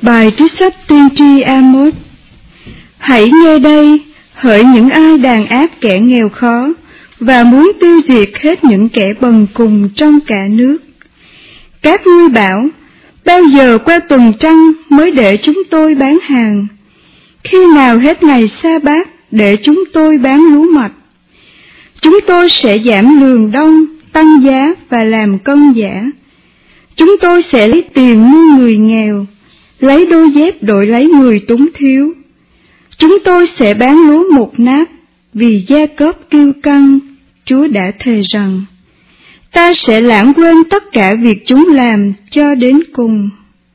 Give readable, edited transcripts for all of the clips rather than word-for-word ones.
Bài trích sách tiên tri Amos. Hãy nghe đây, hỡi những ai đàn áp kẻ nghèo khó và muốn tiêu diệt hết những kẻ bần cùng trong cả nước. Các ngươi bảo, bao giờ qua tuần trăng mới để chúng tôi bán hàng? Khi nào hết ngày sa bát để chúng tôi bán lúa mạch? Chúng tôi sẽ giảm lường đông, tăng giá và làm cân giả. Chúng tôi sẽ lấy tiền mua người nghèo, lấy đôi dép đổi lấy người túng thiếu. Chúng tôi sẽ bán lúa một nát, vì Gia-cốp kiêu căng, Chúa đã thề rằng, ta sẽ lãng quên tất cả việc chúng làm cho đến cùng.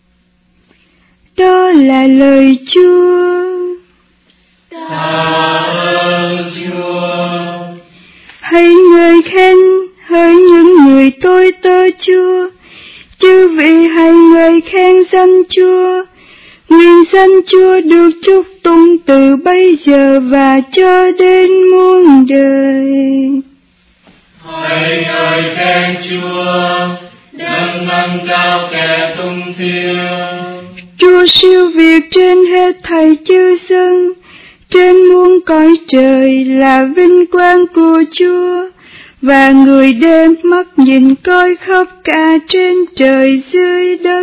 Đó là lời Chúa. Tạ ơn Chúa. Hãy ngợi khen, hỡi những người tôi tớ Chúa, chư vị hãy ngợi khen danh Chúa. Nguyện danh Chúa được chúc tụng từ bây giờ và cho đến muôn đời. Hãy ngợi khen Chúa, đấng nâng cao kẻ tung thiêu. Chúa siêu việt trên hết thảy chư dân, trên muôn cõi trời là vinh quang của Chúa, và người đem mắt nhìn coi khắp cả trên trời dưới đất.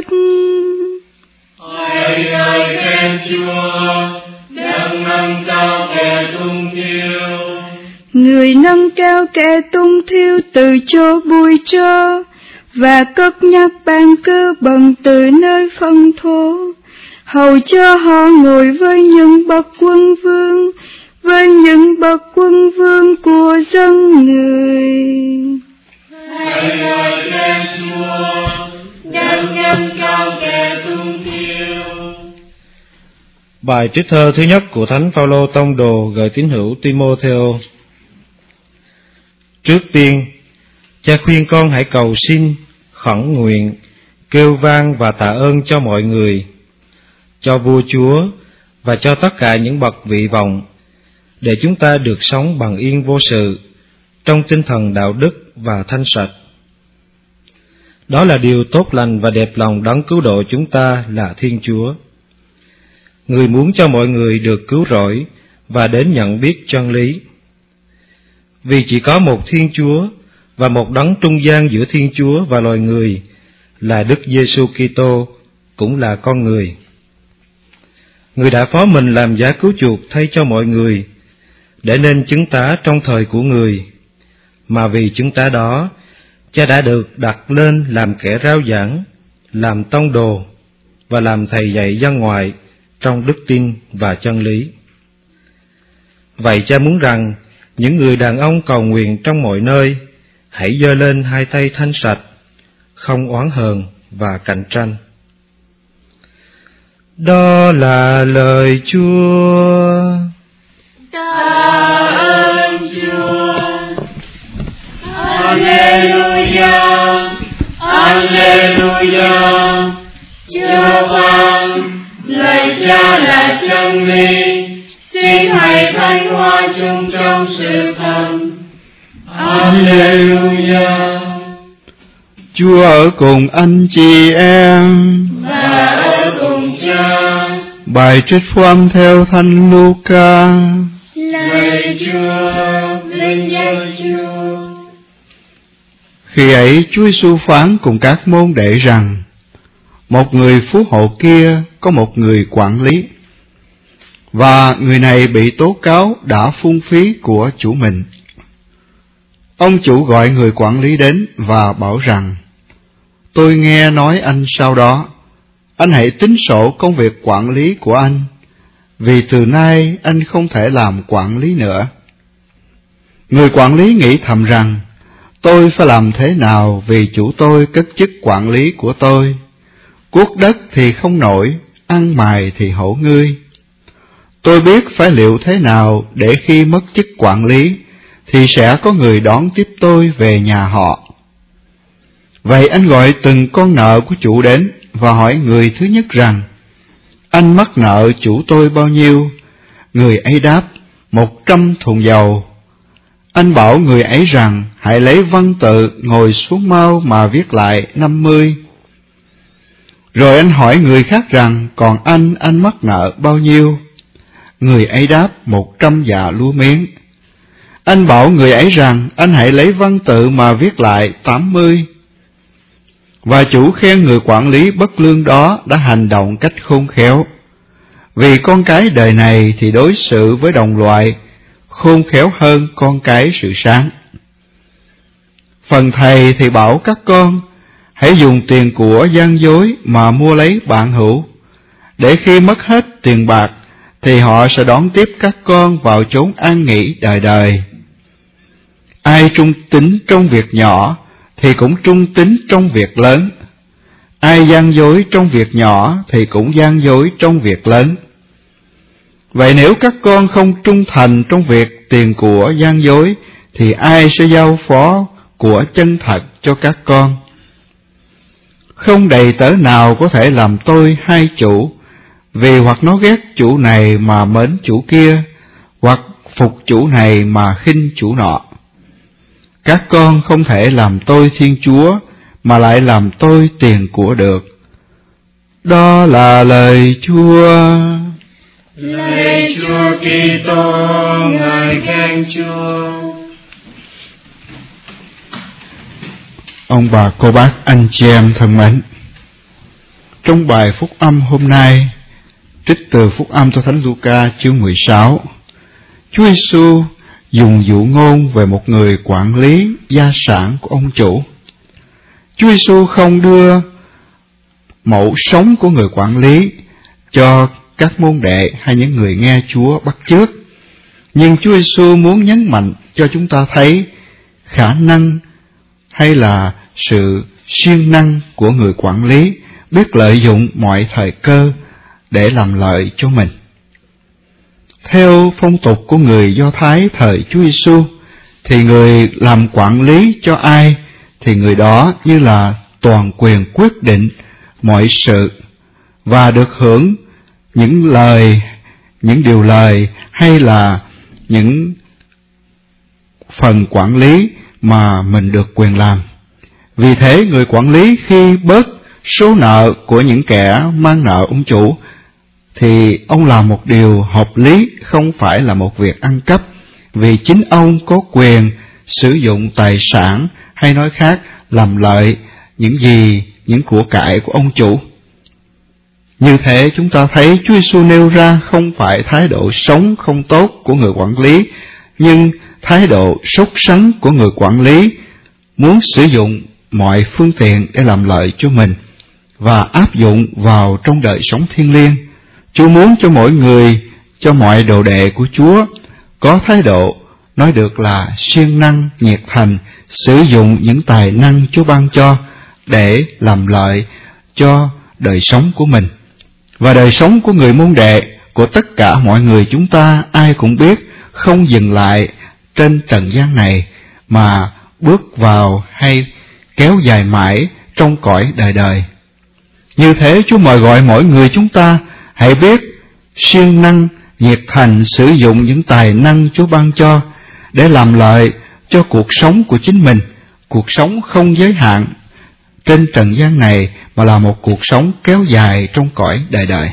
Hãy ngợi khen Chúa, đấng nâng cao kẻ tung thiêu. Người nâng cao kẻ tung thiêu từ chỗ bụi tro, và cất nhắc bàn cờ bằng từ nơi phân thố, hầu cho họ ngồi với những bậc quân vương, với những bậc quân vương của dân người. Hãy ngợi khen Chúa, đấng nâng cao kẻ tung thiêu. Bài trích thơ thứ nhất của Thánh Phaolô tông đồ gửi tín hữu Ti-mô-thêu. Trước tiên, cha khuyên con hãy cầu xin, khẩn nguyện, kêu vang và tạ ơn cho mọi người, cho vua chúa và cho tất cả những bậc vị vọng, để chúng ta được sống bằng yên vô sự, trong tinh thần đạo đức và thanh sạch. Đó là điều tốt lành và đẹp lòng đấng cứu độ chúng ta là Thiên Chúa. Người muốn cho mọi người được cứu rỗi và đến nhận biết chân lý. Vì chỉ có một Thiên Chúa và một đấng trung gian giữa Thiên Chúa và loài người là Đức Giêsu Kitô, cũng là con người. Người đã phó mình làm giá cứu chuộc thay cho mọi người, để nên chứng tá trong thời của người, mà vì chứng tá đó, cha đã được đặt lên làm kẻ rao giảng, làm tông đồ và làm thầy dạy dân ngoại trong đức tin và chân lý. Vậy cha muốn rằng những người đàn ông cầu nguyện trong mọi nơi hãy giơ lên hai tay thanh sạch, không oán hờn và cạnh tranh. Đó là lời Chúa. Tạ ơn Chúa. Alleluia, Alleluia. Chúa vang, lời Cha là chân lý. Xin hãy thánh hóa chúng trong sự thần. Alleluia. Chúa ở cùng anh chị em và ở cùng Cha. Bài trích phúc âm theo Thánh Luca. Lạy Chúa, vinh danh Chúa. Khi ấy Chúa Giêsu phán cùng các môn đệ rằng, một người phú hộ kia có một người quản lý, và người này bị tố cáo đã phung phí của chủ mình. Ông chủ gọi người quản lý đến và bảo rằng, tôi nghe nói anh sau đó, anh hãy tính sổ công việc quản lý của anh, vì từ nay anh không thể làm quản lý nữa. Người quản lý nghĩ thầm rằng, tôi phải làm thế nào vì chủ tôi cất chức quản lý của tôi? Cuốc đất thì không nổi, ăn mài thì hổ ngươi. Tôi biết phải liệu thế nào để khi mất chức quản lý, thì sẽ có người đón tiếp tôi về nhà họ. Vậy anh gọi từng con nợ của chủ đến và hỏi người thứ nhất rằng, anh mắc nợ chủ tôi bao nhiêu? Người ấy đáp, 100 thùng dầu. Anh bảo người ấy rằng, hãy lấy văn tự ngồi xuống mau mà viết lại 50. Rồi anh hỏi người khác rằng, còn anh mắc nợ bao nhiêu? Người ấy đáp, 100 dạ lúa miếng. Anh bảo người ấy rằng, anh hãy lấy văn tự mà viết lại 80. Và chủ khen người quản lý bất lương đó đã hành động cách khôn khéo. Vì con cái đời này thì đối xử với đồng loại khôn khéo hơn con cái sự sáng. Phần thầy thì bảo các con, hãy dùng tiền của gian dối mà mua lấy bạn hữu, để khi mất hết tiền bạc thì họ sẽ đón tiếp các con vào chốn an nghỉ đời đời. Ai trung tín trong việc nhỏ thì cũng trung tín trong việc lớn. Ai gian dối trong việc nhỏ thì cũng gian dối trong việc lớn. Vậy nếu các con không trung thành trong việc tiền của gian dối, thì ai sẽ giao phó của chân thật cho các con? Không đầy tớ nào có thể làm tôi hai chủ, vì hoặc nó ghét chủ này mà mến chủ kia, hoặc phục chủ này mà khinh chủ nọ. Các con không thể làm tôi Thiên Chúa, mà lại làm tôi tiền của được. Đó là lời Chúa. Lạy Chúa Kitô, ngợi khen Chúa. Ông bà, cô bác, anh chị em thân mến, trong bài phúc âm hôm nay, trích từ phúc âm theo Thánh Luca chương 16, Chúa Giêsu dùng dụ ngôn về một người quản lý gia sản của ông chủ. Chúa Giêsu không đưa mẫu sống của người quản lý cho các môn đệ hay những người nghe Chúa bắt chước, nhưng Chúa Giêsu muốn nhấn mạnh cho chúng ta thấy khả năng hay là sự siêng năng của người quản lý, biết lợi dụng mọi thời cơ để làm lợi cho mình. Theo phong tục của người Do Thái thời Chúa Giêsu, thì người làm quản lý cho ai thì người đó như là toàn quyền quyết định mọi sự và được hưởng những điều lời hay là những phần quản lý mà mình được quyền làm. Vì thế người quản lý khi bớt số nợ của những kẻ mang nợ ông chủ thì ông làm một điều hợp lý, không phải là một việc ăn cắp, vì chính ông có quyền sử dụng tài sản, hay nói khác, làm lợi những của cải của ông chủ. Như thế chúng ta thấy Chúa Giêsu nêu ra không phải thái độ sống không tốt của người quản lý, nhưng thái độ sốt sắng của người quản lý muốn sử dụng mọi phương tiện để làm lợi cho mình và áp dụng vào trong đời sống thiêng liêng. Chúa muốn cho mỗi người, cho mọi đồ đệ của Chúa có thái độ nói được là siêng năng, nhiệt thành, sử dụng những tài năng Chúa ban cho để làm lợi cho đời sống của mình. Và đời sống của người môn đệ, của tất cả mọi người chúng ta, ai cũng biết không dừng lại trên trần gian này mà bước vào hay kéo dài mãi trong cõi đời đời. Như thế Chúa mời gọi mỗi người chúng ta hãy biết siêng năng, nhiệt thành sử dụng những tài năng Chúa ban cho để làm lợi cho cuộc sống của chính mình, cuộc sống không giới hạn trên trần gian này mà là một cuộc sống kéo dài trong cõi đời đời.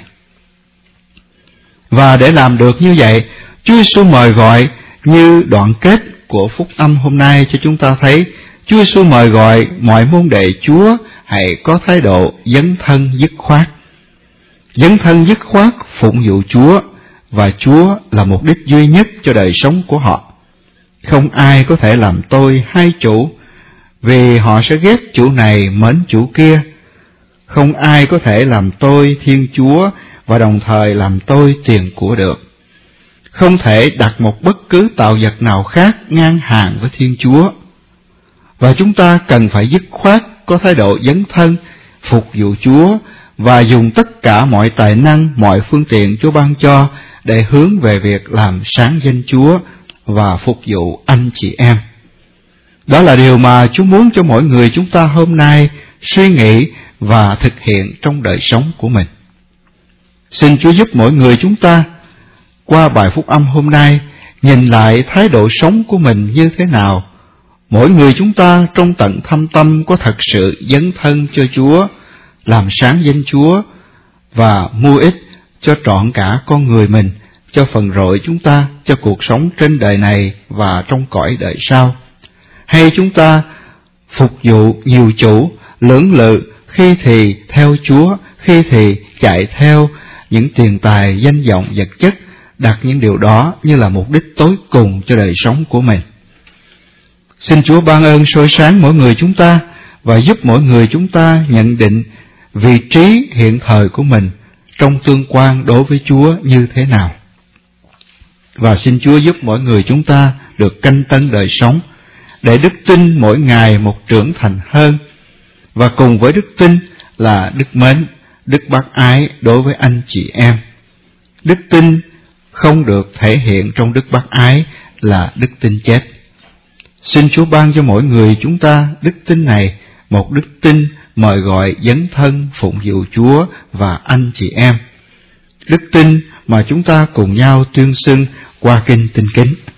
Và để làm được như vậy, Chúa Giêsu mời gọi như đoạn kết của phúc âm hôm nay cho chúng ta thấy, Chúa Giêsu mời gọi mọi môn đệ Chúa hãy có thái độ dấn thân dứt khoát. Dấn thân dứt khoát phụng vụ Chúa, và Chúa là mục đích duy nhất cho đời sống của họ. Không ai có thể làm tôi hai chủ, vì họ sẽ ghét chủ này mến chủ kia. Không ai có thể làm tôi Thiên Chúa và đồng thời làm tôi tiền của được. Không thể đặt một bất cứ tạo vật nào khác ngang hàng với Thiên Chúa. Và chúng ta cần phải dứt khoát, có thái độ dấn thân, phục vụ Chúa và dùng tất cả mọi tài năng, mọi phương tiện Chúa ban cho để hướng về việc làm sáng danh Chúa và phục vụ anh chị em. Đó là điều mà Chúa muốn cho mỗi người chúng ta hôm nay suy nghĩ và thực hiện trong đời sống của mình. Xin Chúa giúp mỗi người chúng ta qua bài phúc âm hôm nay nhìn lại thái độ sống của mình như thế nào. Mỗi người chúng ta trong tận thâm tâm có thật sự dấn thân cho Chúa, làm sáng danh Chúa và mua ích cho trọn cả con người mình, cho phần rỗi chúng ta, cho cuộc sống trên đời này và trong cõi đời sau? Hay chúng ta phục vụ nhiều chủ, lưỡng lự, khi thì theo Chúa, khi thì chạy theo những tiền tài, danh vọng, vật chất, đặt những điều đó như là mục đích tối cùng cho đời sống của mình? Xin Chúa ban ơn soi sáng mỗi người chúng ta và giúp mỗi người chúng ta nhận định vị trí hiện thời của mình trong tương quan đối với Chúa như thế nào. Và xin Chúa giúp mỗi người chúng ta được canh tân đời sống, để đức tin mỗi ngày một trưởng thành hơn, và cùng với đức tin là đức mến, đức bác ái đối với anh chị em. Đức tin không được thể hiện trong đức bác ái là đức tin chết. Xin Chúa ban cho mỗi người chúng ta đức tin này, một đức tin mời gọi dấn thân phụng vụ Chúa và anh chị em. Đức tin mà chúng ta cùng nhau tuyên xưng qua kinh Tin Kính.